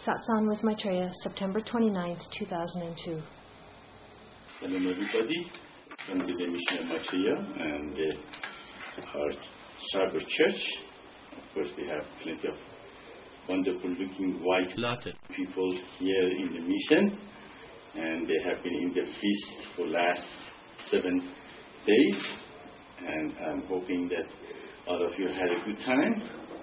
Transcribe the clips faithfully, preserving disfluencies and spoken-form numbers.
Satsang with Maitreya, September twenty-ninth, two thousand two. Hello everybody, from the Mission of Maitreya and uh, our Sagar Church. Of course, we have plenty of wonderful looking white latte people here in the mission, and they have been in the feast for last seven days, and I'm hoping that all of you had a good time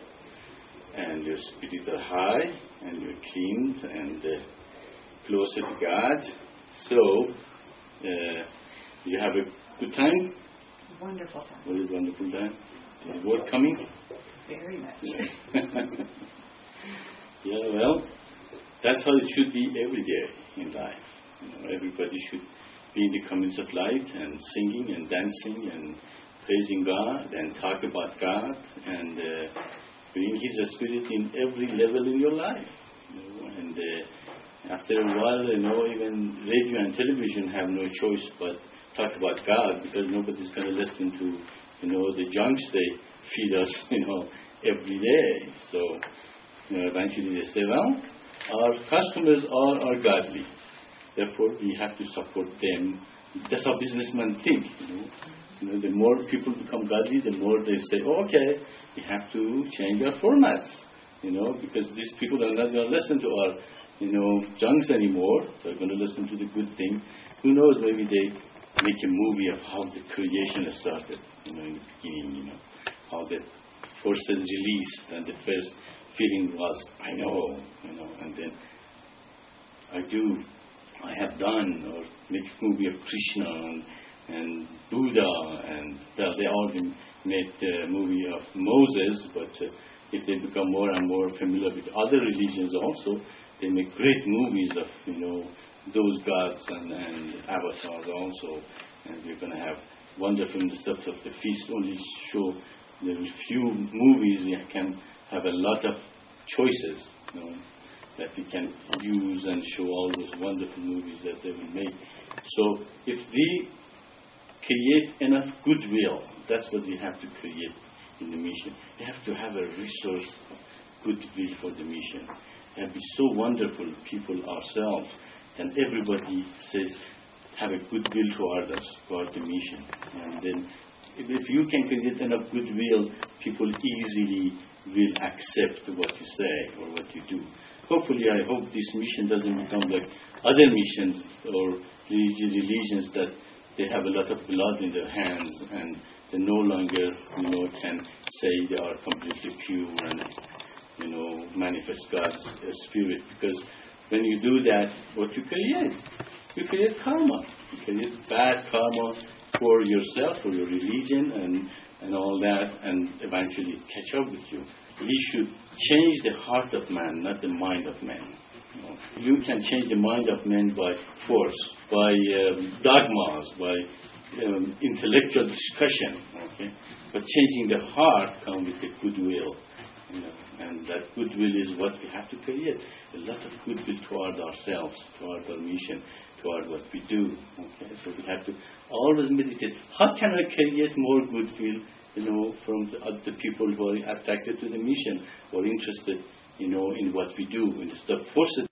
and your spirits are high and you're cleaned and uh, closer to God. So uh, you have a good time? Wonderful time. Was it wonderful time? Is the word coming? Very much. Yeah. Yeah, well, that's how it should be every day in life. You know, everybody should be in the comments of light and singing and dancing and praising God and talk about God and uh, bring His Spirit in every level in your life. You know, and uh, after a while, you know, even radio and television have no choice but talk about God, because nobody's going to listen to, you know, the junks they feed us, you know, every day. So, you know, eventually they say, well, our customers are, are godly. Therefore, we have to support them. That's how businessmen think, you know. You know, the more people become godly, the more they say, oh, okay, we have to change our formats, you know, because these people are not going to listen to our, you know, junks anymore. They're going to listen to the good thing. Who knows, maybe they make a movie of how the creation started, you know, in the beginning, you know, how the forces released, and the first feeling was, I know, you know, and then I do, I have done, or make a movie of Krishna and, and Buddha, and well, they all made the movie of Moses, but uh, if they become more and more familiar with other religions also, they make great movies of, you know, those gods and, and avatars also, and we're going to have wonderful stuff of the feast. Only show the few movies, we can have a lot of choices, you know, that we can use and show all those wonderful movies that they will make. So if we create enough goodwill, that's what we have to create in the mission. We have to have a resource of goodwill for the mission and be so wonderful people ourselves, and everybody says, have a goodwill toward us, toward the mission. And then if, if you can create enough goodwill, people easily will accept what you say or what you do. Hopefully, I hope this mission doesn't become like other missions or religions that they have a lot of blood in their hands and they no longer, you know, can say they are completely pure and, you know, manifest God's uh, Spirit. Because when you do that, what you create? You create karma. You create bad karma for yourself, for your religion, and, and all that, and eventually it catch up with you. We should change the heart of man, not the mind of man. You know, you can change the mind of man by force, by um, dogmas, by um, intellectual discussion. Okay, but changing the heart comes with the goodwill. You know, and that goodwill is what we have to create. A lot of goodwill toward ourselves, toward our mission, toward what we do. Okay, so we have to always meditate. How can I create more goodwill, you know, from the other people who are attracted to the mission or interested, you know, in what we do, instead of forcing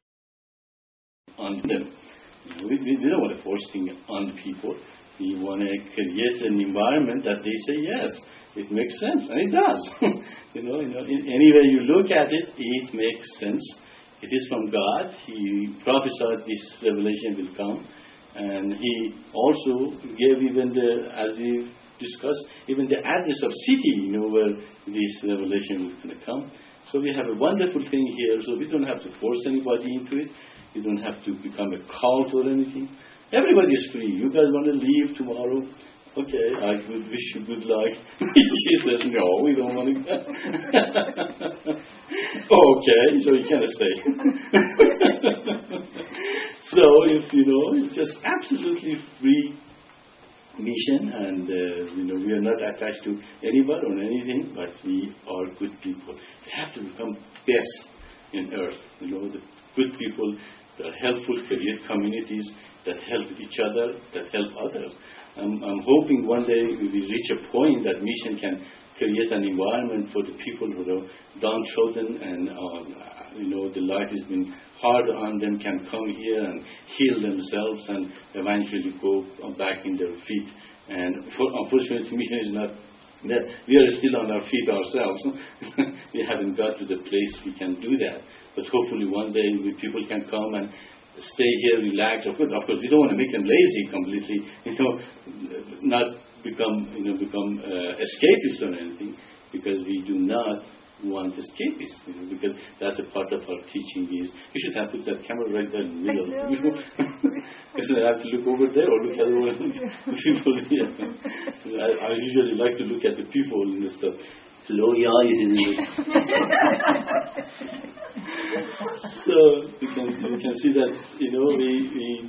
on them. We, we, we don't want to force things on people. We want to create an environment that they say yes. It makes sense, and it does. you know, you know, in any way you look at it, it makes sense. It is from God. He prophesied this revelation will come, and He also gave even the, as we discussed, even the address of city, you know, where this revelation was going to come. So we have a wonderful thing here. So we don't have to force anybody into it. You don't have to become a cult or anything. Everybody is free. You guys want to leave tomorrow? Okay, I would wish you good luck. She says, no, we don't want to. Okay, so you can't stay. So, if you know, it's just absolutely free mission, and uh, you know, we are not attached to anyone or anything, but we are good people. We have to become best in earth. You know, the good people that are helpful, create communities that help each other, that help others. I'm, I'm hoping one day we will reach a point that mission can create an environment for the people who are downtrodden and uh, you know, the life has been hard on them can come here and heal themselves and eventually go back in their feet. And for, unfortunately, mission is not that. We are still on our feet ourselves. We haven't got to the place we can do that. But hopefully one day we, people can come and stay here, relax. Of course, of course, we don't want to make them lazy completely, you know, not become, you know, become uh, escapists or anything, because we do not want escapists, you know, because that's a part of our teaching is, you should have put that camera right there in the middle, you know, because I have to look over there or look at the people here. I, I usually like to look at the people and stuff. Close your eyes in it. So you can you can see that, you know, we we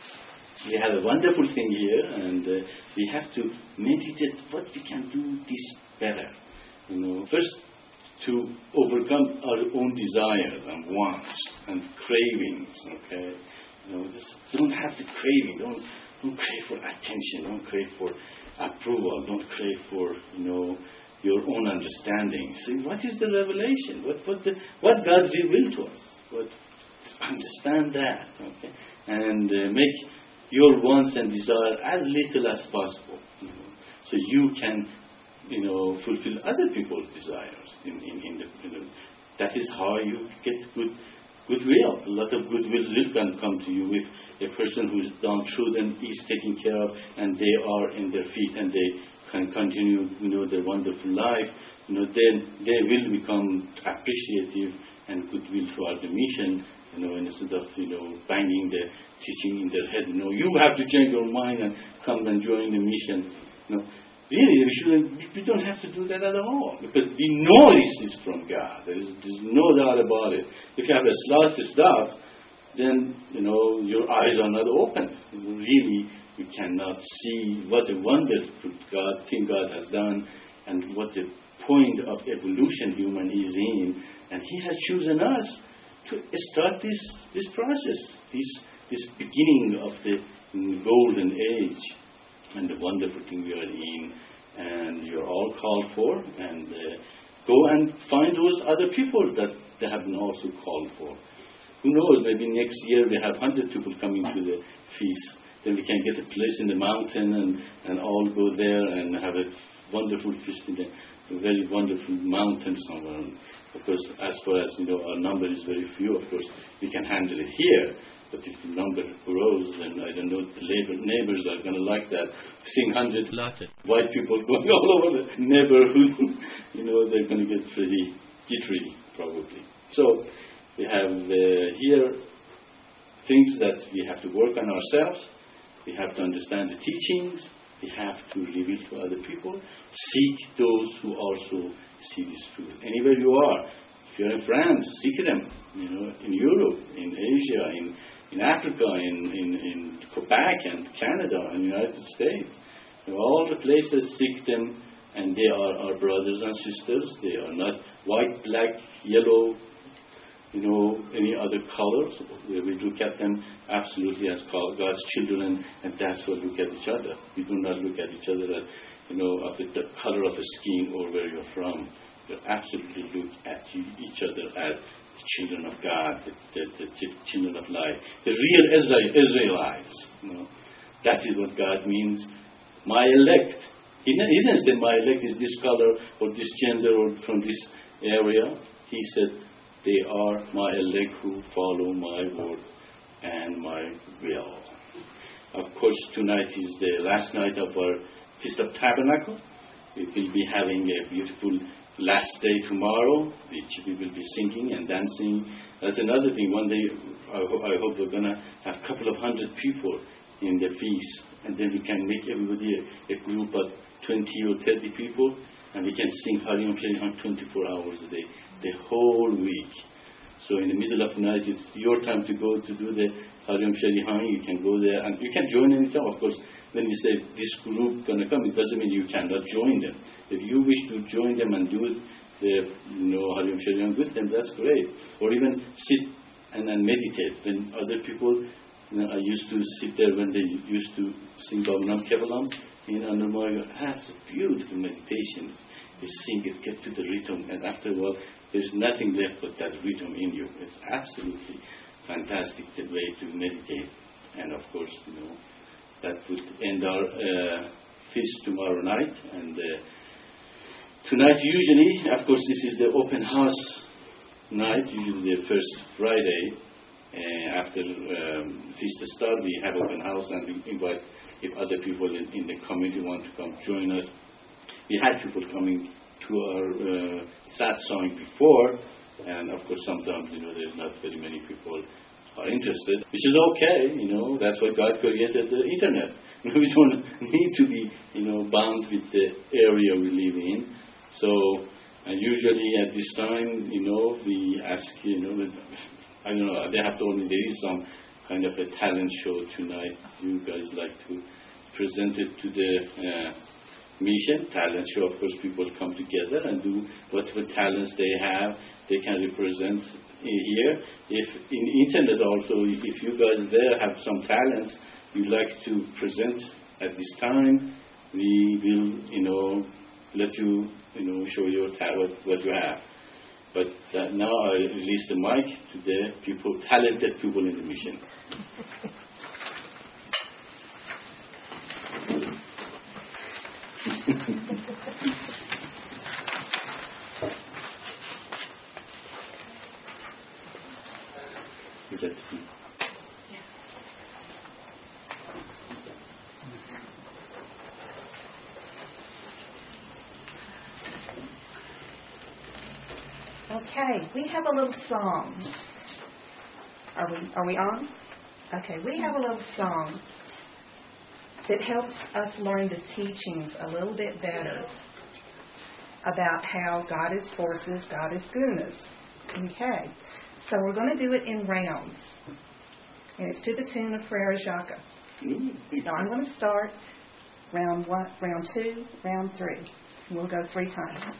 we have a wonderful thing here, and uh, we have to meditate what we can do this better. You know, first to overcome our own desires and wants and cravings. Okay, you know, just don't have the craving. Don't don't crave for attention. Don't crave for approval. Don't crave for, you know, your own understanding. See, what is the revelation? What what the, what God revealed to us? What, understand that, okay? And uh, make your wants and desire as little as possible, you know, so you can, you know, fulfill other people's desires. In, in, in the, you know, that is how you get good goodwill. A lot of goodwill will come to you if a person who is down through them is taken care of, and they are in their feet and they can continue, you know, their wonderful life. You know, then they will become appreciative and goodwill toward the mission. You know, instead of, you know, banging the teaching in their head. You know, you have to change your mind and come and join the mission. You know, really, we shouldn't. We don't have to do that at all, because we know this is from God. There is, there's no doubt about it. If you have a slightest stuff, then, you know, your eyes are not open. Really, you cannot see what a wonderful God thing God has done, and what the point of evolution human is in. And He has chosen us to start this this process, this this beginning of the golden age, and the wonderful thing we are in. And you're all called for, and uh, go and find those other people that they have been also called for. Who knows, maybe next year we have one hundred people coming to the feast. Then we can get a place in the mountain and, and all go there and have a wonderful feast in a very wonderful mountain somewhere. And of course, as far as, you know, our number is very few, of course, we can handle it here. But if the number grows, then I don't know, the labor, neighbors are going to like that. Seeing hundred white people going all over the neighborhood, you know, they're going to get pretty jittery, probably. So, we have uh, here things that we have to work on ourselves. We have to understand the teachings. We have to reveal to other people. Seek those who also see this truth. Anywhere you are. If you're in France, seek them. You know, in Europe, in Asia, in, in Africa, in, in, in Quebec and Canada and United States. You know, all the places, seek them, and they are our brothers and sisters. They are not white, black, yellow, you know, any other colors. We look at them absolutely as God's children, and that's what we look at each other. We do not look at each other as, you know, of the, the color of the skin or where you're from. We absolutely look at you, each other as the children of God, the, the, the children of light, the real Israel, Israelites. You know, that is what God means. My elect. He didn't say my elect is this color or this gender or from this area. He said, they are my elect who follow my word and my will. Of course, tonight is the last night of our Feast of Tabernacle. We will be having a beautiful last day tomorrow, which we will be singing and dancing. That's another thing. One day, I, ho- I hope we're going to have a couple of hundred people in the feast. And then we can make everybody a, a group of twenty or thirty people. And we can sing Hari Om Shri Ham twenty-four hours a day, the whole week. So in the middle of the night, it's your time to go to do the Hari Om Shri Ham. You can go there, and you can join anytime. Of course, when we say this group going to come, it doesn't mean you cannot join them. If you wish to join them and do the, you know, Hari Om Shri Ham with them, that's great. Or even sit and, and meditate. When other people, you know, I used to sit there when they used to sing Bhavnam Kevalam in Anurmaya. That's a beautiful meditation. You sing it, get to the rhythm, and after a while, there's nothing left but that rhythm in you. It's absolutely fantastic the way to meditate. And of course, you know, that would end our uh, feast tomorrow night. And uh, tonight, usually, of course, this is the open house night, usually the first Friday. Uh, after um, feast start, we have open house and we invite if other people in, in the community want to come join us. We had people coming to our uh, sad song before, and of course sometimes, you know, there's not very many people are interested, which is okay, you know, that's why God created the internet. We don't need to be, you know, bound with the area we live in. So, and usually at this time, you know, we ask, you know, I don't know, they have told me there is some kind of a talent show tonight. You guys like to present it to the uh, mission. Talent show, of course, people come together and do whatever talents they have, they can represent here. If in internet also, if you guys there have some talents you'd like to present at this time, we will, you know, let you, you know, show your talent, what you have. But uh, now I release the mic to the people, talented people in the mission. Is that true? Okay, we have a little song. Are we are we on? Okay, we have a little song that helps us learn the teachings a little bit better about how God is forces, God is gunas. Okay, so we're going to do it in rounds, and it's to the tune of Frere Jacques. So I'm going to start round one, round two, round three. And we'll go three times.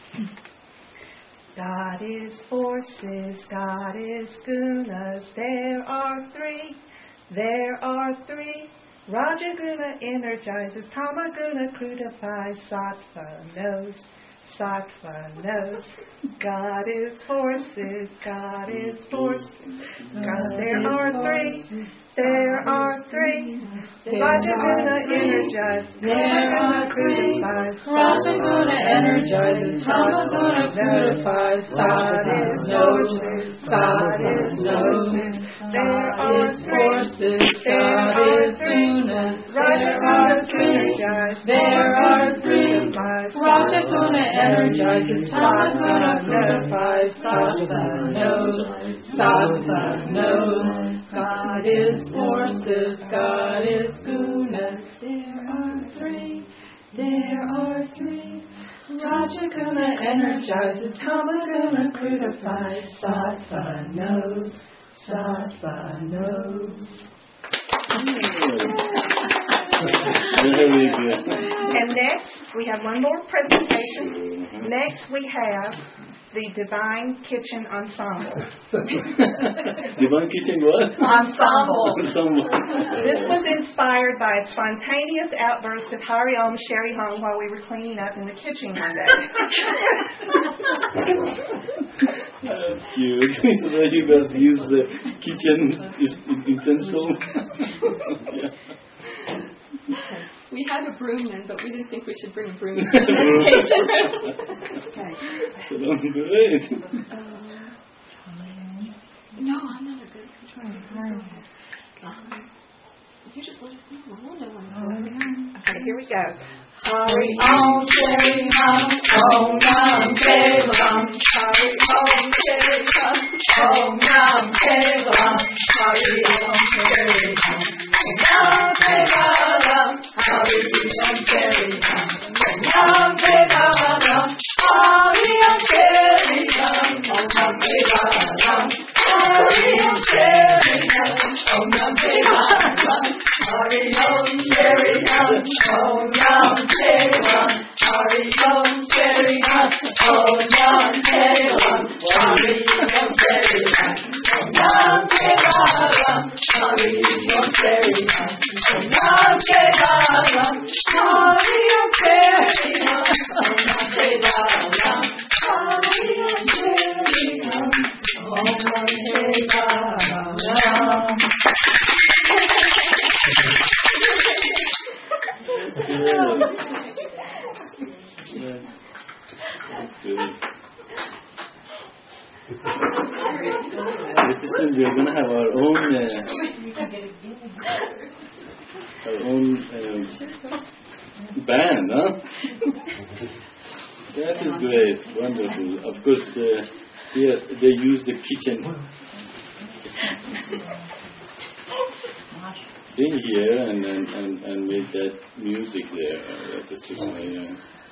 God is forces, God is gunas, there are three, there are three. Raja guna energizes, Tama guna crudifies, Sattva knows, Sattva knows. God is forces, God is forces, God, there are three, there are three. Raja guna energizes, There are three. Raja guna energizes, Tama guna crudifies, Sattva knows, Sattva knows. There are forces, God is gunas, there are three, there are three. Raja guna energizes, Tama guna crudifies, Sattva knows, Sattva knows. God is forces, God is gunas, there are three, there are three. Raja guna energizes, Tama guna crudifies, Sattva knows, Sattva knows. Very good. And next, we have one more presentation. Next, we have the Divine Kitchen Ensemble. Divine Kitchen what? Ensemble. Ensemble. This was inspired by a spontaneous outburst of Hari Om Sherry Hong while we were cleaning up in the kitchen one day. That's cute. So you guys use the kitchen utensil. Yeah. We had a broom then, but we didn't think we should bring a broom to the meditation. Okay. Sounds great. Um, no, I'm not a good controller. Um, you just let us know. We'll know when. Okay, here we go. Hari Om Sherry Hum, Om Nam Devam. Hari Om Sherry Hum, Om Nam Devam. Hari Om Sherry Hum, Om Nam Devam. Hari Om Sherry Hum, Om Nam Devam. Hari Om Sherry Hum, Om Nam Devam. Hari Om Sherry Hum, Om Nam Devam. Hari Om Sherry Hum, Om Nam Devam. Hari Om Sherry Hum, Om Nam Devam. Hari Om Sherry Hum, Om Nam Devam. Hari Om Sherry Hum, Om Nam Devam. Hari Om Sherry Hum, Om Nam Devam. Hari Om Sherry pretty soon we are going to have our own, uh, our own uh, band, huh? That is great, wonderful. Of course, uh, here they use the kitchen thing here and and, and, and made that music there. Uh, that is just my, uh,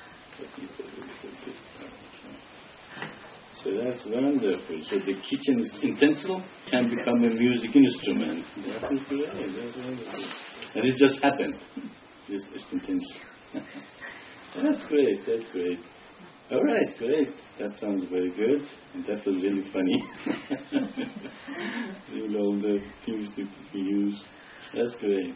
so that's wonderful. So the kitchen utensil can become a music instrument. That is great. That's wonderful. And it just happened. This is utensil. That's great. That's great. All right, great. That sounds very good. And that was really funny. Seeing all the things that we use. That's great.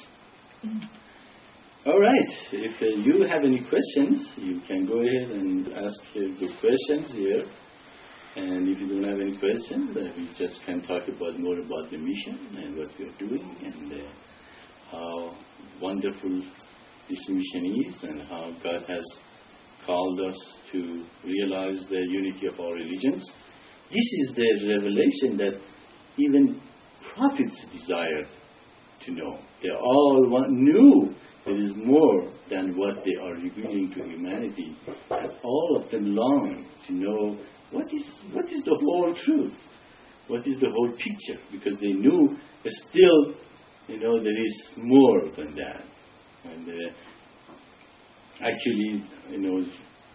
All right. If uh, you have any questions, you can go ahead and ask uh, good questions here. And if you don't have any questions, uh, we just can talk about more about the mission and what we are doing and uh, how wonderful this mission is and how God has called us to realize the unity of our religions. This is the revelation that even prophets desired to know. They all want, knew there is more than what they are revealing to humanity. And all of them long to know what is what is the whole truth, what is the whole picture, because they knew that still, you know, there is more than that. And uh, actually, you know,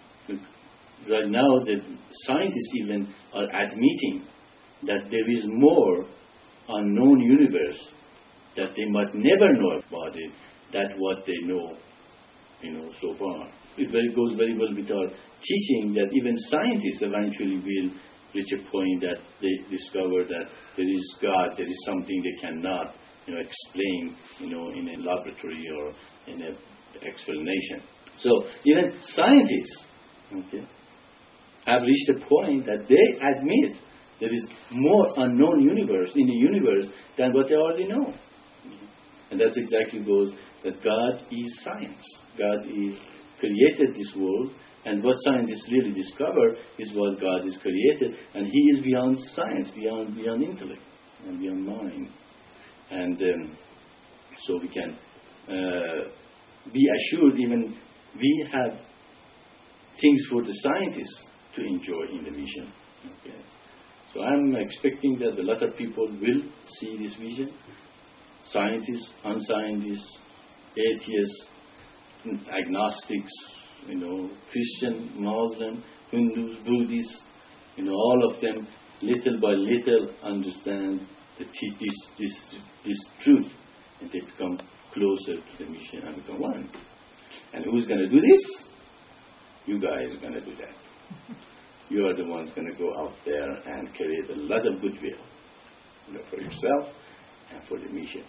right now the scientists even are admitting that there is more unknown universe that they might never know about it. That's what they know, you know, so far. It very, goes very well with our teaching that even scientists eventually will reach a point that they discover that there is God, there is something they cannot, you know, explain, you know, in a laboratory or in an explanation. So even scientists, okay, have reached a point that they admit there is more unknown universe in the universe than what they already know. And that's exactly goes that God is science. God is created this world, and what scientists really discover is what God is created, and He is beyond science, beyond beyond intellect, and beyond mind. And um, so we can uh, be assured even we have things for the scientists to enjoy in the mission. Okay. So I'm expecting that a lot of people will see this vision. Scientists, unscientists, atheists, agnostics, you know, Christian, Muslim, Hindus, Buddhists, you know, all of them, little by little, understand the t- this, this, this truth, and they become closer to the mission and become one. And who's going to do this? You guys are going to do that. You are the ones going to go out there and create a lot of goodwill, you know, for yourself and for the mission.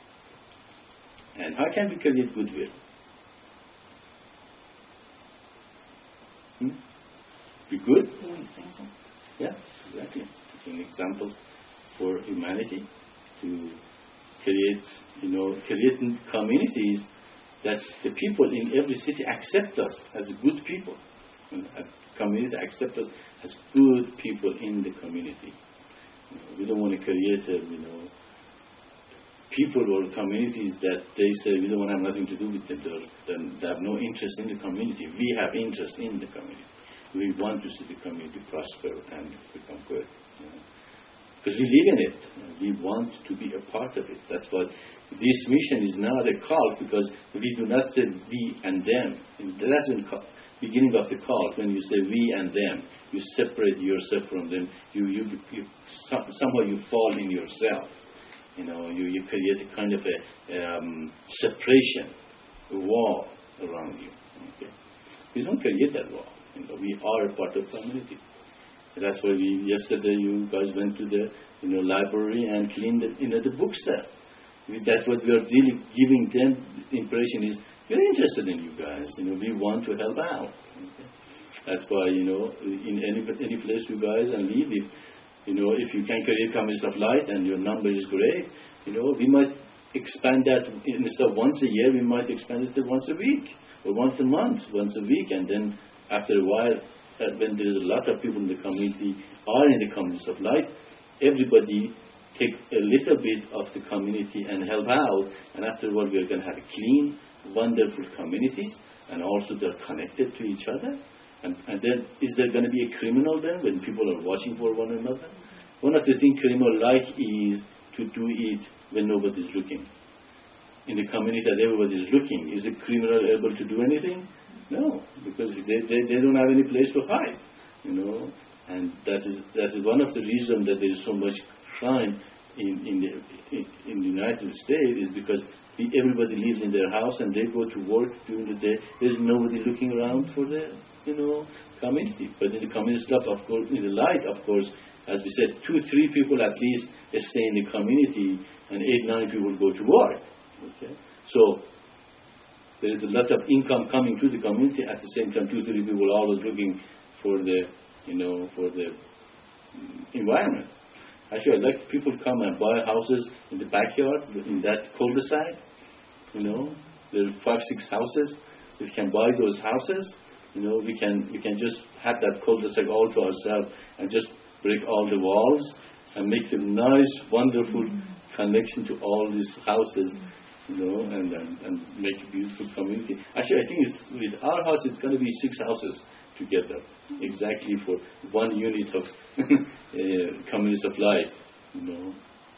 And how can we create goodwill? Hmm? Be good? Yeah, exactly. It's an example for humanity to create, you know, create communities that the people in every city accept us as good people. And a community accept us as good people in the community. You know, we don't want to create a, you know, people or communities that they say we don't want to have nothing to do with them. They have no interest in the community. We have interest in the community. We want to see the community prosper and become good. You know. Because we live in it. We want to be a part of it. That's what this mission is not a cult, because we do not say we and them. That's the beginning of the cult. When you say we and them, you separate yourself from them. You, you, you somehow you fall in yourself. You know, you, you create a kind of a um, separation, a wall around you. Okay? We don't create that wall. You know, we are a part of the community. That's why we yesterday you guys went to the you know library and cleaned the, you know the books there. That's what we are really giving them. The impression is we're interested in you guys. You know, we want to help out. Okay? That's why you know in any any place you guys and live, if you know if you can create communities of light and your number is great, you know we might expand that instead of once a year, we might expand it to once a week or once a month, once a week, and then after a while, uh, when there is a lot of people in the community are in the communities of light, everybody take a little bit of the community and help out, and afterward we're going to have clean, wonderful communities, and also they're connected to each other. And, and then, is there going to be a criminal then when people are watching for one another? One of the things criminals like is to do it when nobody's looking. In the community that everybody is looking, is a criminal able to do anything? No, because they, they, they don't have any place to hide, you know. And that is that is one of the reasons that there is so much crime in in the in, in the United States, is because everybody lives in their house and they go to work during the day. There's nobody looking around for the, you know, community. But in the community stuff, of course, in the light, of course, as we said, two, three people at least stay in the community, and eight, nine people go to work. Okay, so there is a lot of income coming to the community. At the same time, two, three people are always looking for the, you know, for the environment. Actually, I'd like people to come and buy houses in the backyard, in that cul-de-sac. You know, there are five, six houses. We can buy those houses. You know, we can we can just have that cul-de-sac all to ourselves and just break all the walls and make a nice, wonderful connection to all these houses. You know, and, and and make a beautiful community. Actually, I think it's with our house, it's going to be six houses together, exactly for one unit of uh, community of life, you know.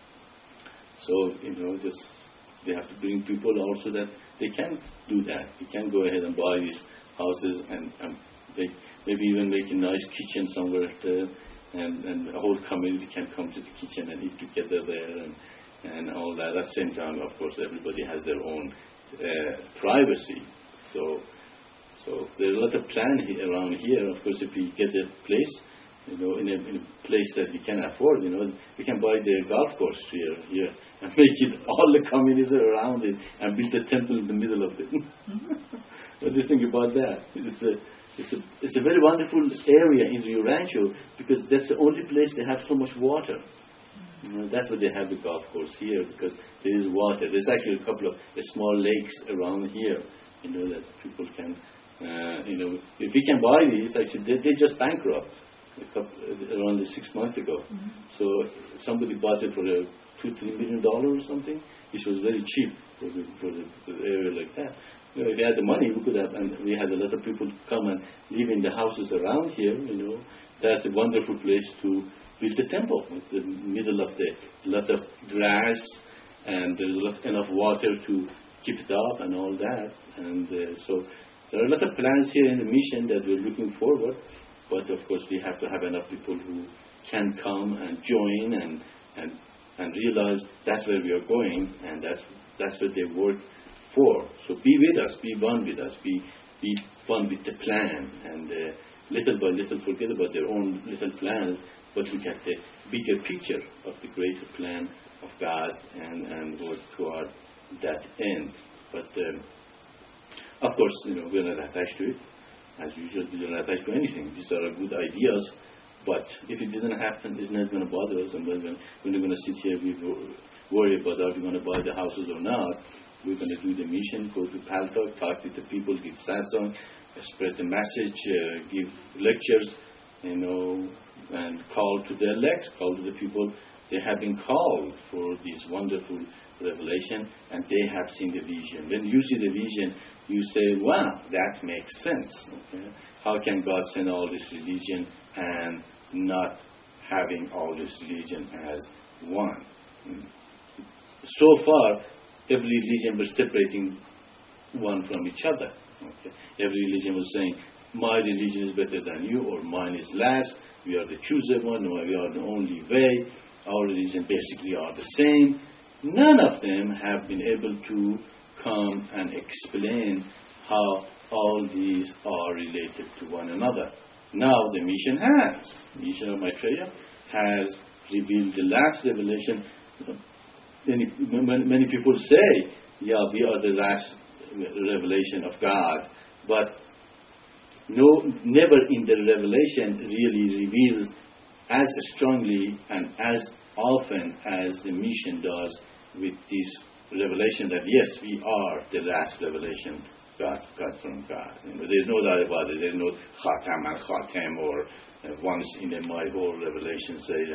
So, you know, just they have to bring people also that they can do that. They can go ahead and buy these houses and, and they, maybe even make a nice kitchen somewhere there, and, and the whole community can come to the kitchen and eat together there and, and all that. At the same time, of course, everybody has their own uh, privacy. So, So there's a lot of plan he- around here. Of course, if we get a place, you know, in a, in a place that we can afford, you know, we can buy the golf course here, here, and make it all the communities around it, and build a temple in the middle of it. What do you think about that? It's a, it's a, it's a very wonderful area in Rio Rancho, because that's the only place they have so much water. You know, that's why they have the golf course here, because there is water. There's actually a couple of uh, small lakes around here, you know, that people can. Uh, you know, if we can buy these, actually, they, they just bankrupt a couple, around six months ago. Mm-hmm. So somebody bought it for a two, three million dollars or something, which was very cheap for the, for the, for the area like that. You know, if we had the money, we could have, and we had a lot of people come and live in the houses around here. You know, that's a wonderful place to build a temple. It's the middle of the, a lot of grass, and there's a lot, enough water to keep it up and all that, and uh, so. There are a lot of plans here in the mission that we're looking forward, but of course we have to have enough people who can come and join and and and realize that's where we are going, and that's that's what they work for. So be with us, be one with us, be be one with the plan, and uh, little by little forget about their own little plans, but look at the bigger picture of the greater plan of God and and work toward that end. But um, of course, you know, we're not attached to it. As usual, we're not attached to anything. These are good ideas, but if it doesn't happen, it's not going to bother us. And when, when we're going to sit here, we worry about are we going to buy the houses or not. We're going to do the mission, go to Paltalk, talk with the people, give satsang, spread the message, uh, give lectures, you know, and call to the elect, call to the people. They have been called for this wonderful revelation, and they have seen the vision. When you see the vision, you say, wow, that makes sense. Okay? How can God send all this religion and not having all this religion as one? So far, every religion was separating one from each other. Okay? Every religion was saying, my religion is better than you, or mine is last, we are the chosen one, or we are the only way. Our religion basically are the same. None of them have been able to come and explain how all these are related to one another. Now the mission has. The mission of Maitreya has revealed the last revelation. Many, many people say, yeah, we are the last revelation of God, but no, never in the revelation really reveals as strongly and as often as the mission does with this revelation that yes, we are the last revelation God, God from God. You know, there's no doubt about it. There's no Khatam and Khatem, or uh, once in a, my whole revelation say that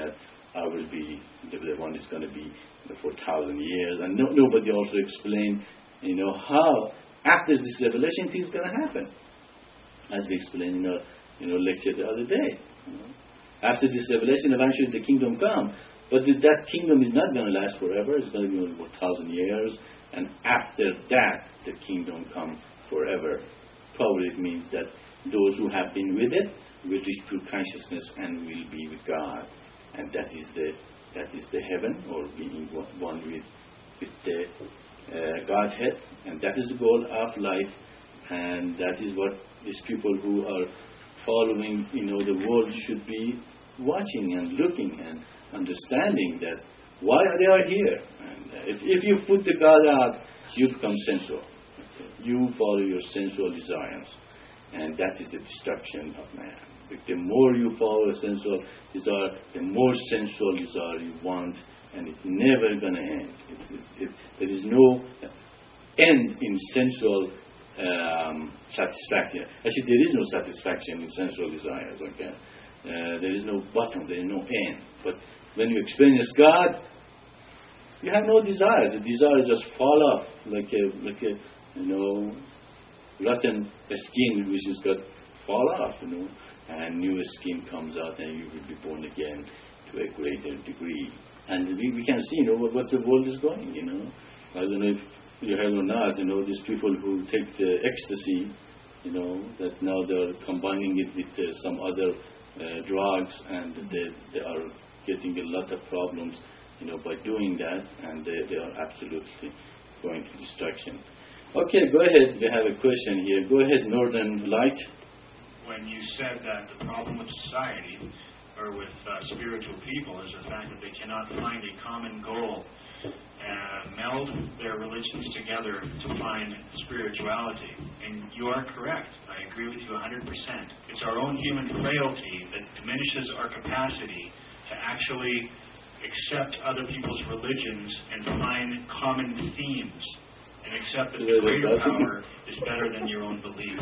I will be, the, the one is going to be for thousand years, and no, nobody also explained, you know, how after this revelation things going to happen, as we explained in our, you know, lecture the other day. You know. After this revelation, eventually the kingdom come, but that kingdom is not going to last forever. It's going to be only for thousand years, and after that, the kingdom come forever. Probably it means that those who have been with it will reach true consciousness and will be with God, and that is the that is the heaven, or being one with with the uh, Godhead, and that is the goal of life, and that is what these people who are following, you know, the world should be watching and looking and understanding that why they are here. And uh, if if you put the God out, you become sensual. Okay? You follow your sensual desires, and that is the destruction of man. The more you follow a sensual desire, the more sensual desire you want, and it's never going to end. It, it, it, there is no end in sensual um, satisfaction. Actually, there is no satisfaction in sensual desires. Okay, uh, there is no bottom. There is no end. But when you experience God, you have no desire. The desire just fall off like a like a you know rotten skin which has got fall off. You know. And new skin comes out, and you will be born again to a greater degree. And we, we can see, you know, what, what the world is going, you know. I don't know if you heard or not, you know, these people who take the ecstasy, you know, that now they're combining it with uh, some other uh, drugs, and they, they are getting a lot of problems, you know, by doing that, and they, they are absolutely going to destruction. Okay, go ahead. We have a question here. Go ahead, Northern Light. When you said that the problem with society or with uh, spiritual people is the fact that they cannot find a common goal, uh, meld their religions together to find spirituality. And you are correct. I agree with you one hundred percent. It's our own human frailty that diminishes our capacity to actually accept other people's religions and find common themes and accept that the greater power is better than your own belief.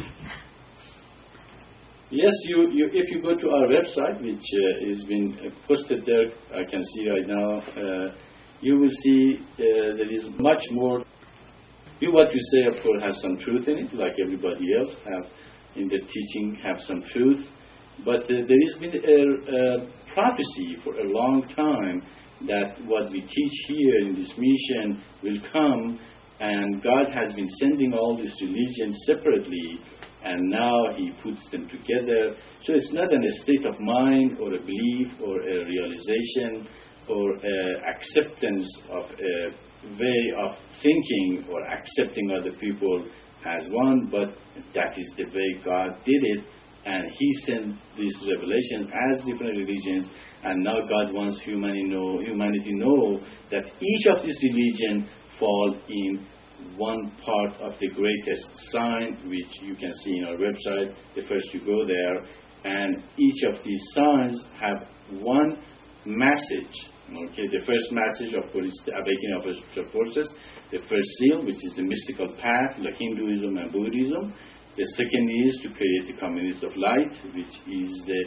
Yes, you, you, if you go to our website, which uh, has been posted there, I can see right now, uh, you will see uh, there is much more. You, what you say, of course, has some truth in it, like everybody else have in the teaching have some truth. But uh, there has been a, a prophecy for a long time that what we teach here in this mission will come, and God has been sending all these religions separately, and now He puts them together. So it's not an, a state of mind or a belief or a realization or a acceptance of a way of thinking or accepting other people as one, but that is the way God did it, and He sent these revelations as different religions, and now God wants humanity know, humanity know that each of these religions fall in one part of the greatest sign, which you can see in our website. The first you go there, and each of these signs have one message. Okay, the first message, of course, is the awakening of spiritual forces. The first seal, which is the mystical path, like Hinduism and Buddhism. The second is to create the communities of light, which is the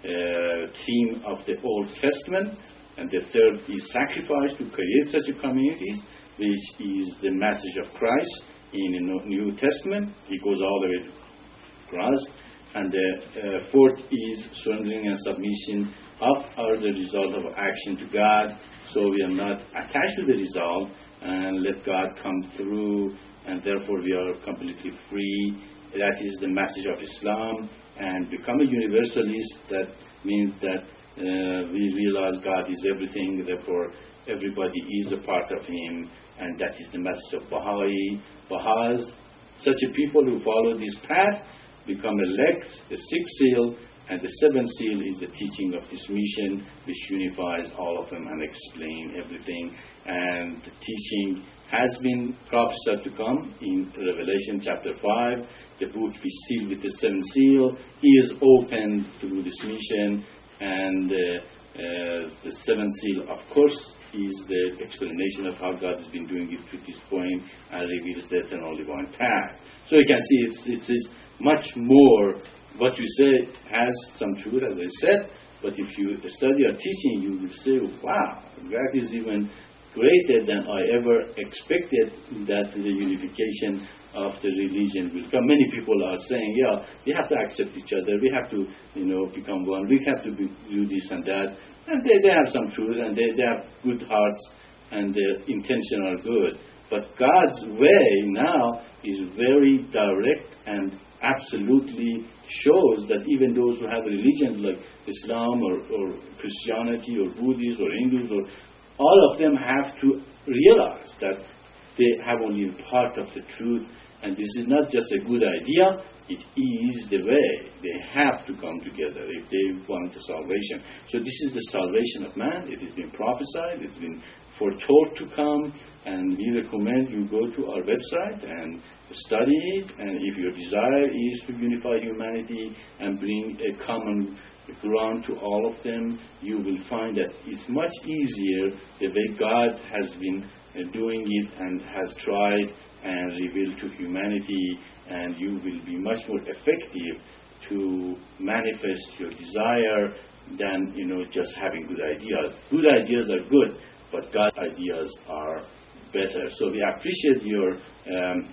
uh, theme of the Old Testament. And the third is sacrifice to create such a communities, which is the message of Christ in the New Testament. It goes all the way across. And the uh, fourth is surrendering and submission of are the result of action to God. So we are not attached to the result, and let God come through, and therefore we are completely free. That is the message of Islam. And become a universalist, that means that uh, we realize God is everything, therefore everybody is a part of Him. And that is the message of Baha'i. Baha'is, such a people who follow this path, become elect. The sixth seal and the seventh seal is the teaching of this mission, which unifies all of them and explain everything. And the teaching has been prophesied to come in Revelation chapter five. The book which is sealed with the seventh seal is opened through this mission, and uh, uh, the seventh seal, of course, is the explanation of how God has been doing it to this point and reveals the eternal divine path. So you can see it's, it's, it's much more. What you say has some truth, as I said, But if you study our teaching, you will say, wow, that is even greater than I ever expected that the unification of the religion will come. Many people are saying, yeah, we have to accept each other, we have to, you know, become one, we have to be, do this and that. And they, they have some truth, and they, they have good hearts, and their intention are good. But God's way now is very direct and absolutely shows that even those who have religions like Islam or, or Christianity or Buddhists or Hindus, or all of them have to realize that they have only part of the truth, and this is not just a good idea, it is the way. They have to come together if they want the salvation. So this is the salvation of man. It has been prophesied, it's been foretold to come, and we recommend you go to our website and study it, and if your desire is to unify humanity and bring a common ground to all of them, you will find that it's much easier the way God has been uh, doing it and has tried and revealed to humanity, and you will be much more effective to manifest your desire than, you know, just having good ideas. Good ideas are good, but God's ideas are better. So we appreciate your um,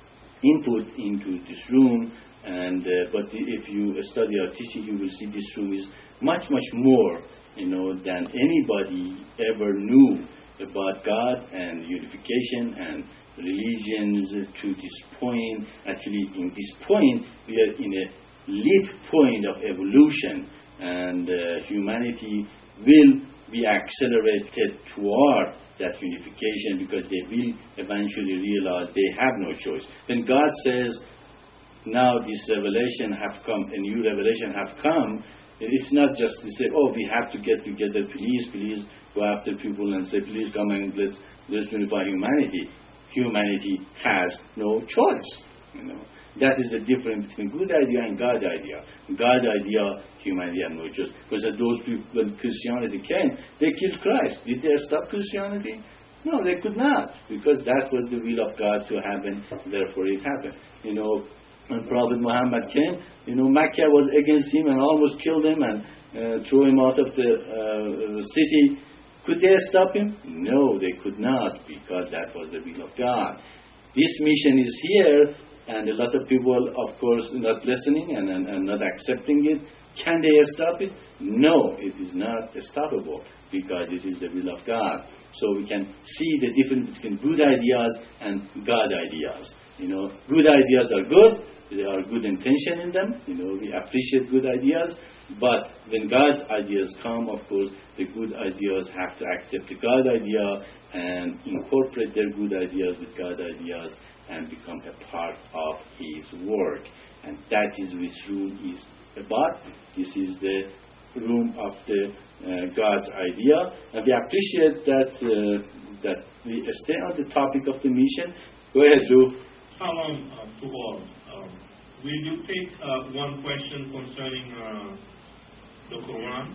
input into this room, and uh, but if you study our teaching, you will see this room is much, much more, you know, than anybody ever knew about God and unification and religions to this point. Actually, in this point, we are in a leap point of evolution, and uh, humanity will be accelerated toward that unification, because they will eventually realize they have no choice. When God says, now this revelation have come, a new revelation have come, it's not just to say, oh, we have to get together, please, please go after people and say, please come and let's, let's unify humanity. Humanity has no choice, you know. That is the difference between good idea and God idea. God idea, humanity have no choice. Because those people, when Christianity came, they killed Christ. Did they stop Christianity? No, they could not, because that was the will of God to happen, therefore it happened. You know, when Prophet Muhammad came, you know, Mecca was against him and almost killed him and uh, threw him out of the uh, city. Could they stop him? No, they could not, because that was the will of God. This mission is here, and a lot of people, of course, not listening and, and, and not accepting it. Can they stop it? No, it is not stoppable, because it is the will of God. So we can see the difference between good ideas and God ideas. You know, good ideas are good. There are good intention in them. You know, we appreciate good ideas. But when God ideas come, of course, the good ideas have to accept the God idea and incorporate their good ideas with God ideas and become a part of His work. And that is which room is about. This is the room of the uh, God's idea. And we appreciate that uh, that we stay on the topic of the mission. Go ahead, Lou. Shalom uh, to all. Um, will you take uh, one question concerning uh, the Quran?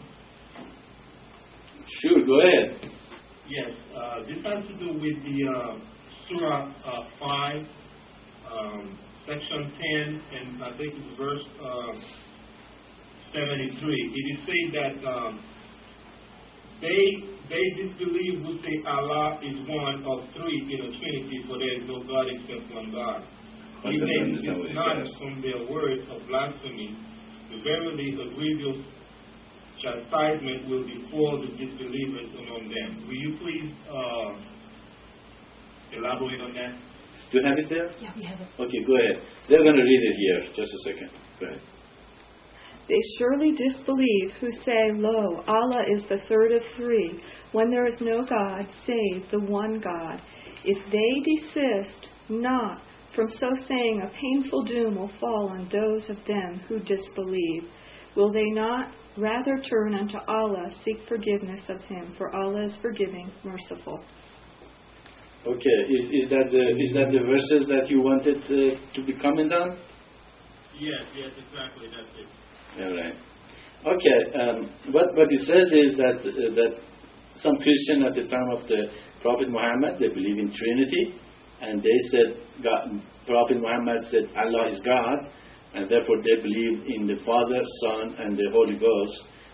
Sure, go ahead. Yes, uh, this has to do with the uh, Surah uh, five, um, section ten, and I think it's verse uh, seventy-three. It is saying that um, they they disbelieve who say Allah is one of three in a Trinity, for there is no God except one God. If they desist not from their words of blasphemy, verily a grievous chastisement will befall the disbelievers among them. Will you please uh, elaborate on that? Do you have it there? Yeah, we have it. Okay, go ahead. They're going to read it here. Just a second. Go ahead. They surely disbelieve who say, Lo, Allah is the third of three, when there is no God save the one God. If they desist not from so saying, a painful doom will fall on those of them who disbelieve. Will they not rather turn unto Allah, seek forgiveness of Him, for Allah is forgiving, merciful. Okay, is, is that the is that the verses that you wanted uh, to be comment on? Yes, yes, exactly, that's it. All right. Okay, um, what what it says is that uh, that some Christian at the time of the Prophet Muhammad, they believe in Trinity, and they said God, Prophet Muhammad said Allah is God, and therefore they believe in the Father, Son, and the Holy Ghost.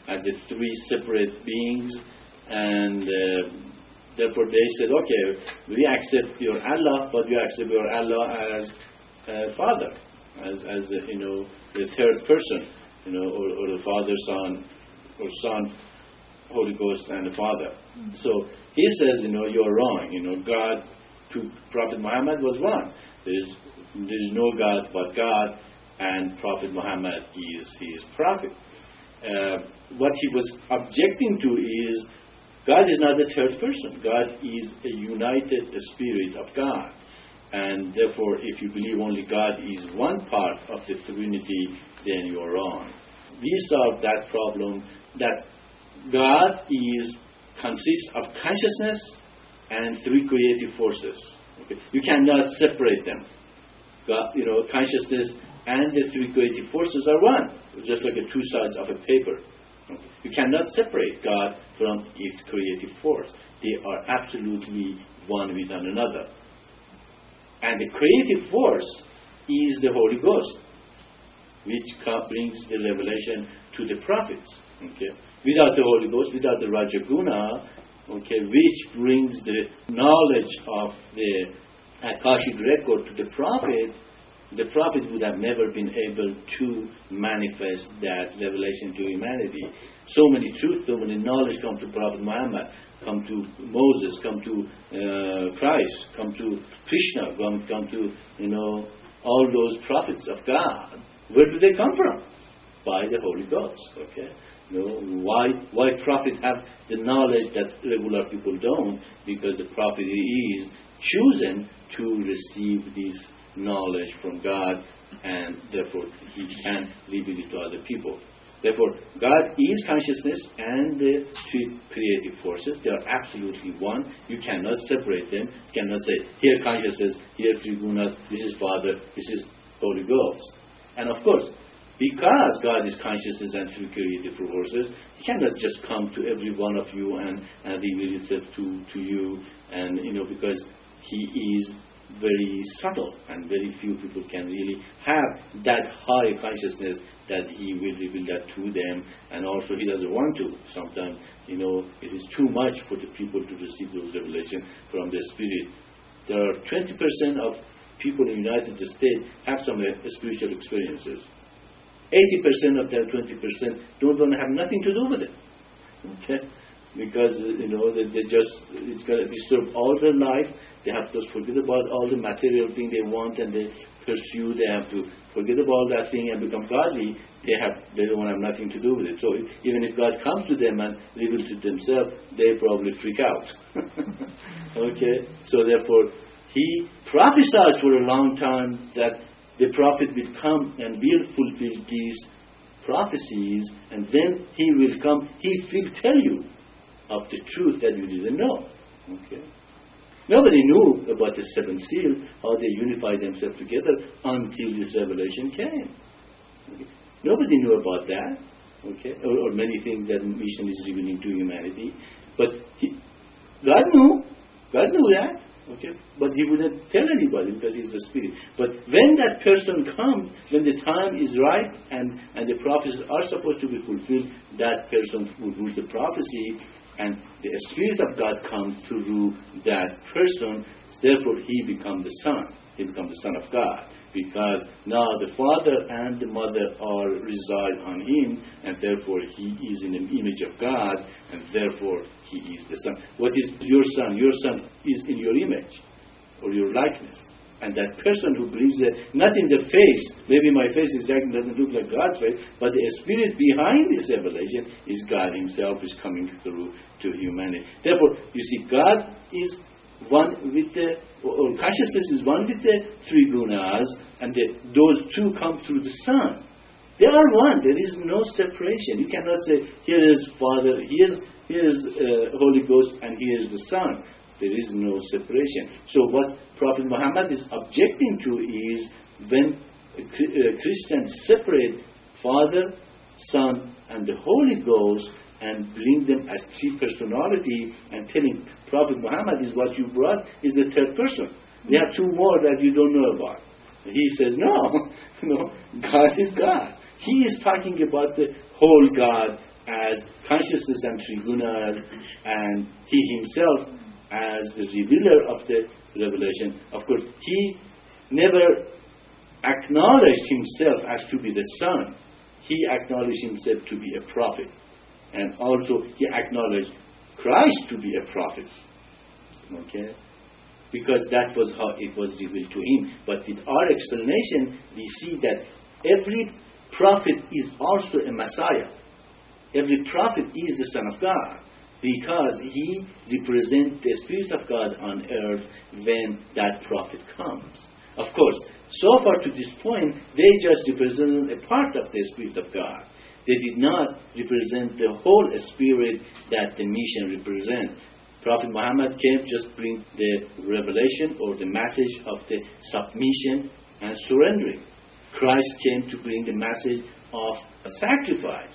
at the three separate beings, and uh, therefore they said, okay, we accept your Allah, but we accept your Allah as uh, Father, as, as uh, you know, the third person, you know, or, or the Father, Son, or Son, Holy Ghost, and the Father. Mm-hmm. So he says, you know, you're wrong. You know, God to Prophet Muhammad was one. There is there is no God but God, and Prophet Muhammad is his prophet. Uh, what he was objecting to is God is not the third person. God is a united spirit of God. And therefore, if you believe only God is one part of the Trinity, then you're wrong. We solved that problem, that God is consists of consciousness and three creative forces. Okay? You cannot separate them. God, you know, consciousness and the three creative forces are one, just like the two sides of a paper. Okay? You cannot separate God from its creative force. They are absolutely one with one another. And the creative force is the Holy Ghost, which brings the revelation to the prophets. Okay? Without the Holy Ghost, without the Rajaguna, okay, which brings the knowledge of the Akashic record to the prophet, the prophet would have never been able to manifest that revelation to humanity. So many truths, so many knowledge come to Prophet Muhammad, come to Moses, come to uh, Christ, come to Krishna, come, come to, you know, all those prophets of God. Where do they come from? By the Holy Ghost. Okay. You know, why why prophets have the knowledge that regular people don't? Because the prophet is chosen to receive this knowledge from God, and therefore he can reveal it to other people. Therefore, God is consciousness and the three creative forces. They are absolutely one. You cannot separate them. You cannot say, here consciousness, here three gunas, this is Father, this is Holy Ghost. And of course, because God is consciousness and three creative forces, He cannot just come to every one of you and, and reveal Himself to, to you, and you know, because He is very subtle, and very few people can really have that high consciousness that He will reveal that to them, and also He doesn't want to. Sometimes, you know, it is too much for the people to receive those revelations from the Spirit. There are twenty percent of people in the United States have some uh, spiritual experiences. eighty percent of that twenty percent don't want to have nothing to do with it. Okay? Because, you know, they, they just, it's going to disturb all their life. They have to forget about all the material thing they want and they pursue. They have to forget about that thing and become godly. They have, they don't want to have nothing to do with it. So if, even if God comes to them and reveals to themselves, they probably freak out. Okay? So therefore, He prophesied for a long time that the prophet will come and will fulfill these prophecies, and then He will come, He will tell you of the truth that you didn't know. Okay? Nobody knew about the seven seals, how they unified themselves together until this revelation came. Okay? Nobody knew about that. Okay? Or, or many things that mission is revealing to humanity. But he, God knew. God knew that. Okay? But He wouldn't tell anybody because He's the Spirit. But when that person comes, when the time is right and, and the prophecies are supposed to be fulfilled, that person fulfills the prophecy, and the Spirit of God comes through that person. Therefore, he becomes the Son. He becomes the Son of God. Because now the Father and the Mother are reside on Him, and therefore He is in the image of God, and therefore He is the Son. What is your Son? Your Son is in your image, or your likeness. And that person who believes that, not in the face, maybe my face exactly doesn't look like God's face, but the Spirit behind this revelation is God Himself, is coming through to humanity. Therefore, you see, God is one with the, or consciousness is one with the three gunas, and the, those two come through the Son. They are one. There is no separation. You cannot say, here is Father, here is, here is uh, Holy Ghost, and here is the Son. There is no separation. So what Prophet Muhammad is objecting to is when Christians separate Father, Son, and the Holy Ghost and bring them as three personality and telling Prophet Muhammad is what you brought is the third person. They have two more that you don't know about. He says, no, no, God is God. He is talking about the whole God as consciousness and trigunas, and he himself as the revealer of the revelation. Of course, he never acknowledged himself as to be the Son. He acknowledged himself to be a prophet. And also he acknowledged Christ to be a prophet. Okay? Because that was how it was revealed to him. But with our explanation, we see that every prophet is also a Messiah. Every prophet is the Son of God, because he represents the Spirit of God on earth when that prophet comes. Of course, so far to this point, they just represented a part of the Spirit of God. They did not represent the whole Spirit that the mission represents. Prophet Muhammad came just bring the revelation or the message of the submission and surrendering. Christ came to bring the message of sacrifice.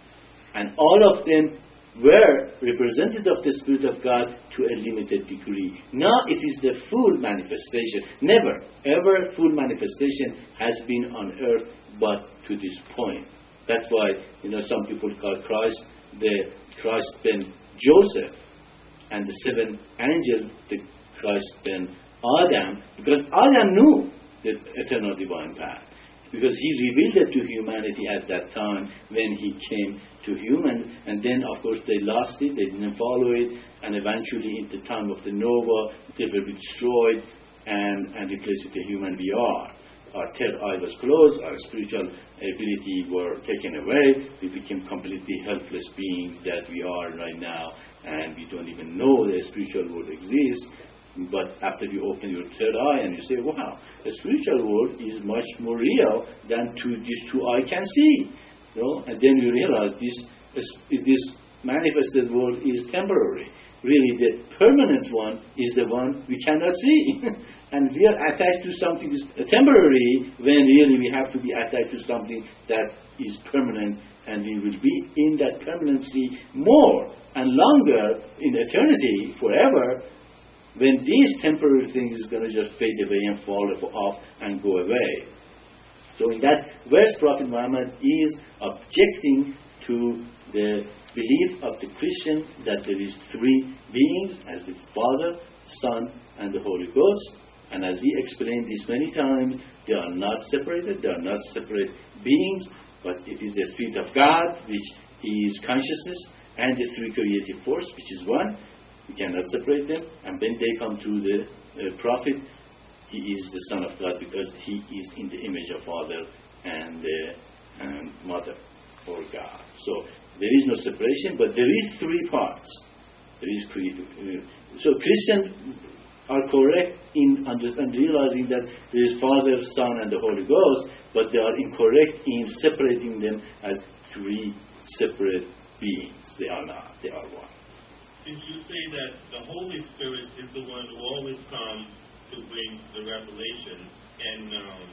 And all of them were representative of the Spirit of God to a limited degree. Now it is the full manifestation. Never, ever full manifestation has been on earth but to this point. That's why, you know, some people call Christ the Christ ben Joseph, and the seven angels the Christ ben Adam, because Adam knew the eternal divine path. Because he revealed it to humanity at that time when he came to human, and then of course they lost it, they didn't follow it, and eventually in the time of the Nova they were destroyed and, and replaced with the human we are. Our third eye was closed, our spiritual ability were taken away, we became completely helpless beings that we are right now, and we don't even know the spiritual world exists. But after you open your third eye and you say, wow, the spiritual world is much more real than to these two eyes can see. You know? And then you realize this, this manifested world is temporary. Really, the permanent one is the one we cannot see. And we are attached to something that's temporary when really we have to be attached to something that is permanent, and we will be in that permanency more and longer in eternity, forever, when these temporary things is going to just fade away and fall off and go away. So in that verse, Prophet Muhammad is objecting to the belief of the Christian that there is three beings, as the Father, Son, and the Holy Ghost. And as we explained this many times, they are not separated, they are not separate beings, but it is the Spirit of God, which is consciousness, and the three creative force, which is one. We cannot separate them. And when they come to the uh, prophet, he is the Son of God because he is in the image of Father and, uh, and Mother or God. So there is no separation, but there is three parts. There is creative. Uh, so Christians are correct in understand, realizing that there is Father, Son, and the Holy Ghost, but they are incorrect in separating them as three separate beings. They are not. They are one. Did you say that the Holy Spirit is the one who always comes to bring the revelation, and um,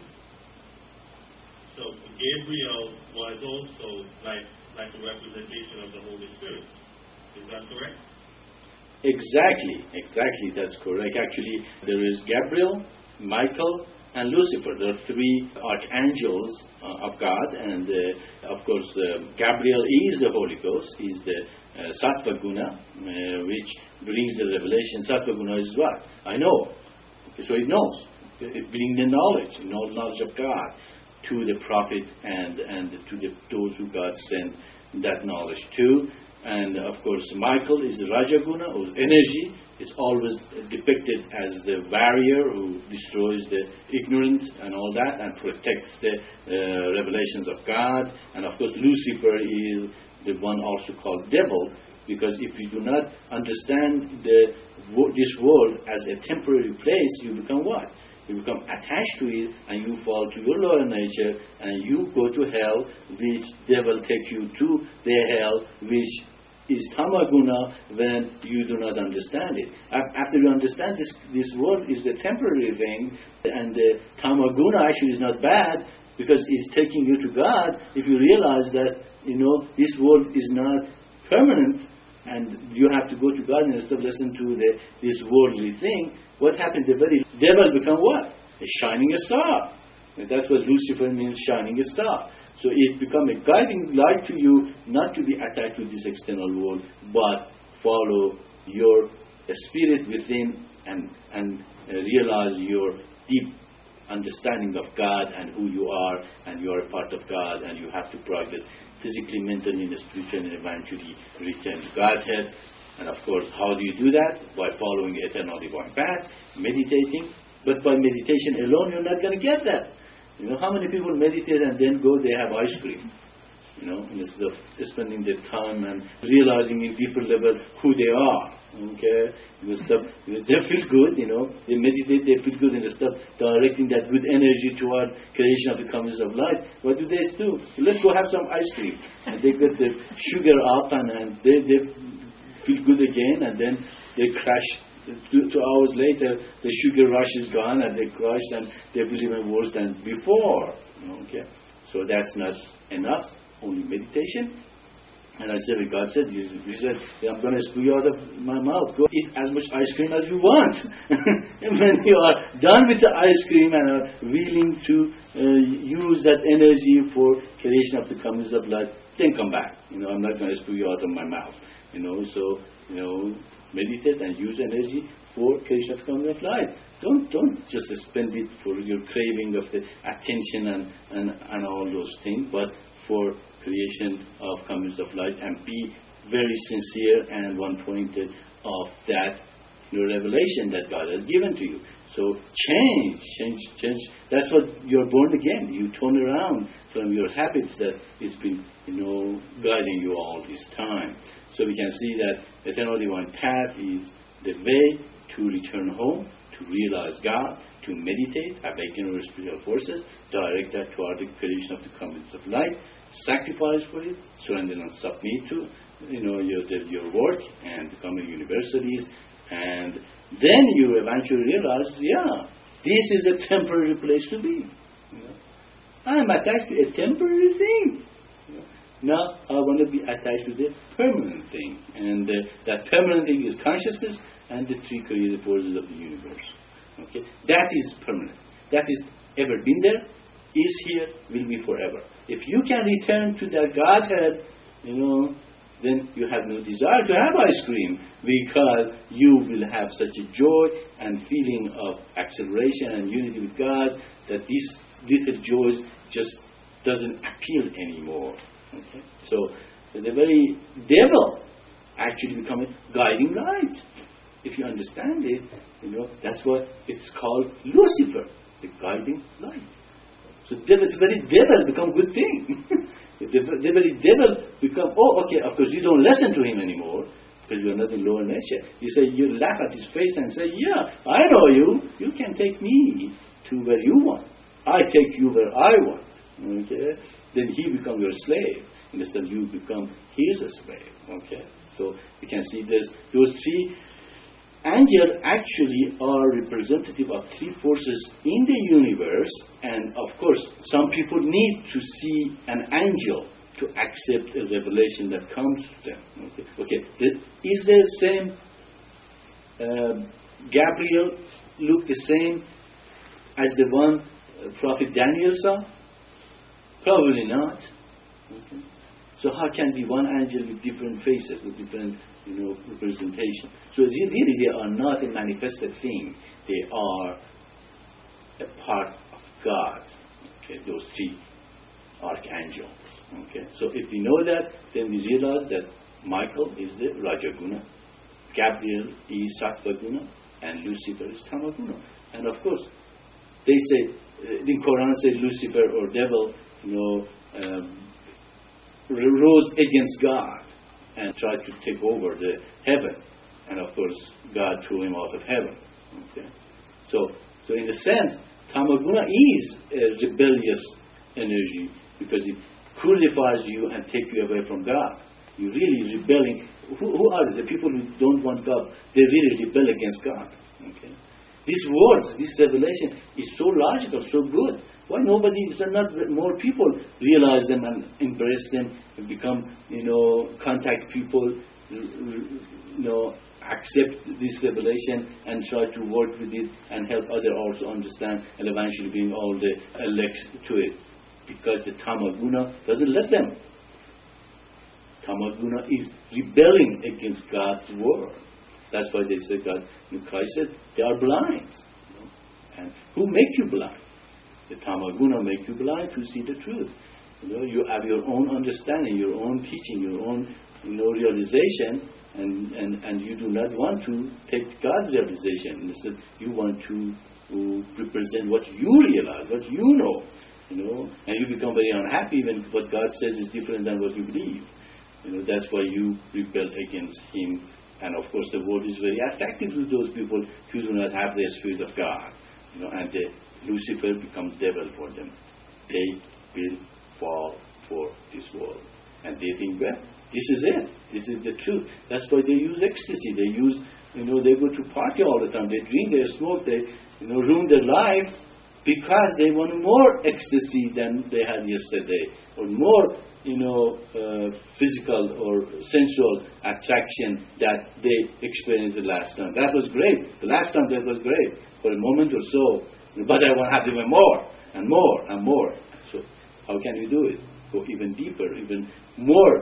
so Gabriel was also like like a representation of the Holy Spirit? Is that correct? Exactly, exactly, that's correct. Actually, there is Gabriel, Michael, and Lucifer. There are three archangels uh, of God, and uh, of course, uh, Gabriel is the Holy Ghost. He's the uh, Sattva Guna, uh, which brings the revelation. Sattva Guna is what? I know. Okay, so it knows. It brings the knowledge, the knowledge of God to the prophet and, and to the, those who God sent that knowledge to. And of course, Michael is the Rajaguna, or energy. It's always depicted as the warrior who destroys the ignorant and all that, and protects the uh, revelations of God. And of course, Lucifer is the one also called devil, because if you do not understand the this world as a temporary place, you become what? You become attached to it, and you fall to your lower nature, and you go to hell, which devil take you to the hell, which is tamaguna when you do not understand it. After you understand this, this world is the temporary thing, and the tamaguna actually is not bad because it's taking you to God. If you realize that, you know, this world is not permanent, and you have to go to God instead of listen to the, this worldly thing, what happened? The very devil become what? A shining star. And that's what Lucifer means, shining star. So it becomes a guiding light to you, not to be attached to this external world, but follow your spirit within and, and uh, realize your deep understanding of God and who you are, and you are a part of God, and you have to progress physically, mentally, and spiritually, and eventually return to Godhead. And of course, how do you do that? By following the eternal divine path, meditating. But by meditation alone, you're not going to get that. You know, how many people meditate and then go, they have ice cream? You know, instead of spending their time and realizing in deeper level who they are. Okay? Instead of, they feel good, you know, they meditate, they feel good, instead of directing that good energy toward creation of the comings of light. What do they do? Let's go have some ice cream. And they get the sugar up and, and they, they feel good again, and then they crash. Two, two hours later, the sugar rush is gone, and they crash, and they feel even worse than before. Okay, so that's not enough. Only meditation. And I said, God said, He said, I'm going to spew you out of my mouth. Go eat as much ice cream as you want. And when you are done with the ice cream and are willing to uh, use that energy for creation of the comings of light, then come back. You know, I'm not going to spew you out of my mouth. You know, so you know. Meditate and use energy for creation of coming of light. Don't don't just spend it for your craving of the attention and, and, and all those things, but for creation of comings of light, and be very sincere and one-pointed of that the revelation that God has given to you. So change, change, change. That's what you're born again. You turn around from your habits that it's been, you know, guiding you all this time. So we can see that eternal divine path is the way to return home, to realize God, to meditate, awaken our spiritual forces, direct that toward the creation of the comings of light, sacrifice for it, surrender and submit to, you know, your your work and becoming universities. And then you eventually realize, yeah, this is a temporary place to be. You know? I'm attached to a temporary thing. You know? Now I want to be attached to the permanent thing. And uh, that permanent thing is consciousness and the three creative forces of the universe. Okay? That is permanent. That is ever been there, is here, will be forever. If you can return to that Godhead, you know, then you have no desire to have ice cream, because you will have such a joy and feeling of acceleration and unity with God that these little joys just doesn't appeal anymore. Okay? So the very devil actually becomes a guiding light. If you understand it, you know, that's what it's called Lucifer, the guiding light. So the very devil become good thing. The, the very devil become, oh, okay, of course you don't listen to him anymore because you're not in lower nature. You say, you laugh at his face and say, yeah, I know you. You can take me to where you want. I take you where I want. Okay? Then he becomes your slave. Instead you become his slave. Okay? So you can see this. Those three angels actually are representative of three forces in the universe, and of course some people need to see an angel to accept a revelation that comes to them. Okay, okay. Is the same uh, Gabriel look the same as the one uh, Prophet Daniel saw? Probably not. Okay. So how can be one angel with different faces, with different, you know, representation? So really they are not a manifested thing. They are a part of God. Okay, those three archangels. Okay, so if we know that, then we realize that Michael is the Rajaguna, Gabriel is Sattva-guna, and Lucifer is Tamaguna. And of course, they say, uh, the Quran says Lucifer or devil, you know, um, rose against God and tried to take over the heaven, and of course God threw him out of heaven. Okay, so so in a sense, Tamaguna is a rebellious energy because it crucifies you and takes you away from God. You're really rebelling. Who, who are the people who don't want God? They really rebel against God. Okay, these words, this revelation is so logical, so good. Why nobody, not more people realize them and embrace them and become, you know, contact people, you know, accept this revelation and try to work with it and help others also understand and eventually bring all the elect to it. because the Tamaguna doesn't let them. Tamaguna is rebelling against God's word. That's why they say God, Christ said, they are blind. You know? And who make you blind? The Tamaguna make you blind to see the truth. You know, you have your own understanding, your own teaching, your own, you know, realization, and, and, and you do not want to take God's realization. Instead, you want to, to represent what you realize, what you know. You know, and you become very unhappy when what God says is different than what you believe. You know, that's why you rebel against Him. And of course, the world is very attractive to those people who do not have the Spirit of God. You know, and the Lucifer becomes devil for them. They will fall for this world, and they think, well, this is it. This is the truth. That's why they use ecstasy. They use, you know, they go to party all the time. They drink, they smoke, they, you know, ruin their life because they want more ecstasy than they had yesterday, or more, you know, uh, physical or sensual attraction that they experienced the last time. That was great. The last time that was great for a moment or so, but I want to have even more and more and more. So how can you do it? Go even deeper, even more,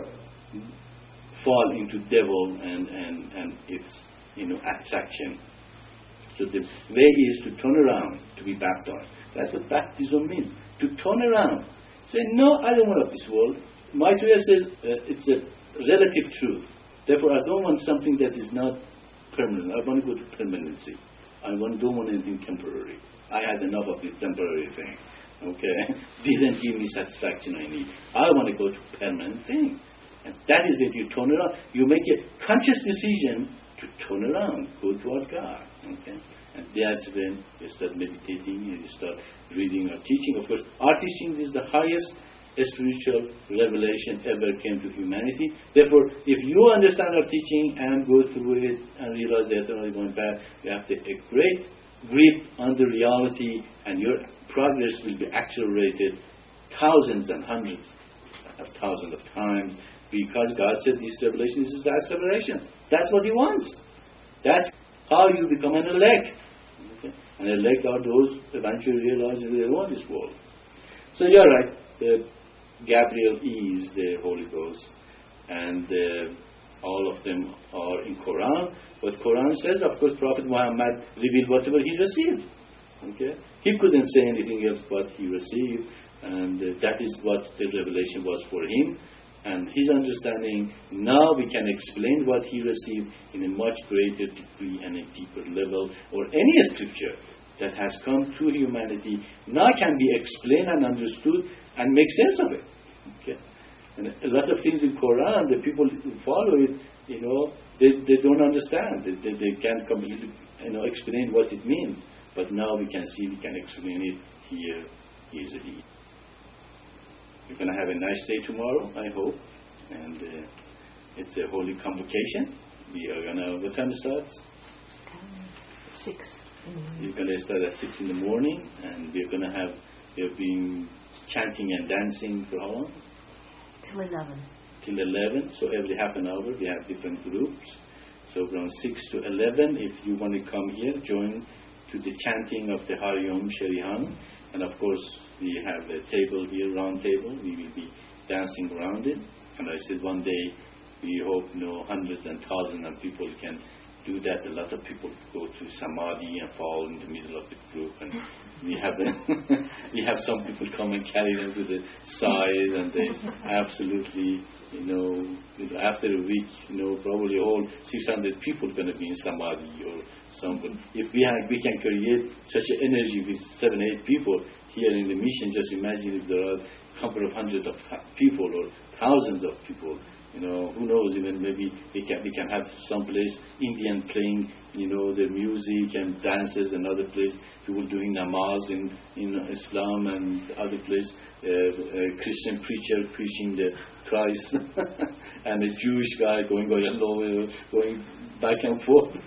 fall into devil and, and, and its, you know, attraction. So the way is to turn around, to be baptized. That's what baptism means. To turn around. Say, no, I don't want of this world. Maitreya says uh, it's a relative truth. Therefore, I don't want something that is not permanent. I want to go to permanency. I want, don't want anything temporary. I had enough of this temporary thing. Okay? Didn't give me satisfaction I need. I want to go to permanent thing. And that is when you turn around. You make a conscious decision to turn around, go toward God. Okay? And that's when you start meditating and you start reading or teaching. Of course, our teaching is the highest spiritual revelation ever came to humanity. Therefore, if you understand our teaching and go through it and realize that you're only going back, you have to a great grip on the reality, and your progress will be accelerated thousands and hundreds of thousands of times, because God said this revelation is His last revelation. That's what He wants. That's how you become an elect. Okay? And elect are those eventually realize that they want this world. So you're right. The Gabriel is the Holy Ghost, and uh, all of them are in Quran. What Quran says, of course, Prophet Muhammad revealed whatever he received. Okay, he couldn't say anything else but he received, and uh, that is what the revelation was for him. And his understanding, now we can explain what he received in a much greater degree and a deeper level, or any scripture that has come to humanity now can be explained and understood and make sense of it. Okay? And a lot of things in Quran, the people who follow it, you know, they, they don't understand. They, they, they can't completely, you know, explain what it means. But now we can see, we can explain it here easily. We're going to have a nice day tomorrow, I hope. And uh, it's a holy convocation. We are going to, what time it starts? Six. We're going to start at six in the morning, and we're going to have, we've been chanting and dancing for how long? Till eleven. Till eleven. So every half an hour we have different groups. So from six to eleven, if you want to come here, join to the chanting of the Hari Om Sharihan. And of course, we have a table here, round table. We will be dancing around it. And I said one day, we hope, you know, hundreds and thousands of people can do that. A lot of people go to samadhi and fall in the middle of the group, and we have them we have some people come and carry them to the side, and they absolutely, you know, after a week, you know, probably all six hundred people are going to be in samadhi or something. If we have, we can create such an energy with seven, eight people here in the mission. Just imagine if there are a couple of hundreds of people or thousands of people. You know, who knows, even maybe we can we can have some place Indian playing, you know, the music and dances, and other place people doing namaz in, in Islam, and other place uh, a Christian preacher preaching the Christ and a Jewish guy going going going back and forth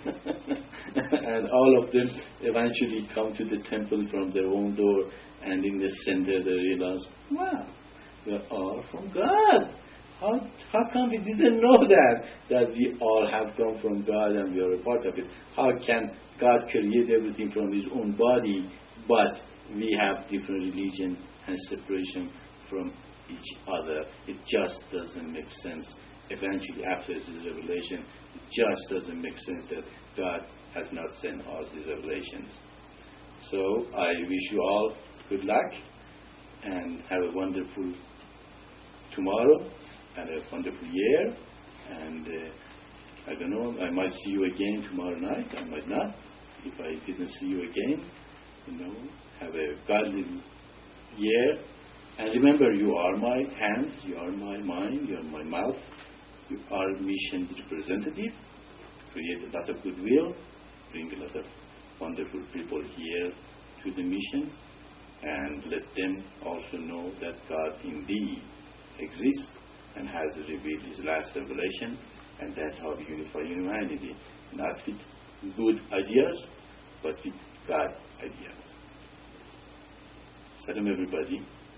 and all of them eventually come to the temple from their own door, and in the center they realize, wow, we are all from God. How, how come we didn't know that, that we all have come from God and we are a part of it? How can God create everything from His own body, but we have different religion and separation from each other. It just doesn't make sense. Eventually, after this revelation, it just doesn't make sense that God has not sent us these revelations. So I wish you all good luck and have a wonderful tomorrow and a wonderful year. And uh, I don't know, I might see you again tomorrow night. I might not. If I didn't see you again, you know, have a godly year. And remember, you are my hands, you are my mind, you are my mouth. You are mission's representative. Create a lot of goodwill. Bring a lot of wonderful people here to the mission. And let them also know that God indeed exists and has revealed His last revelation. And that's how we unify humanity. Not with good ideas, but with God ideas. Salam everybody.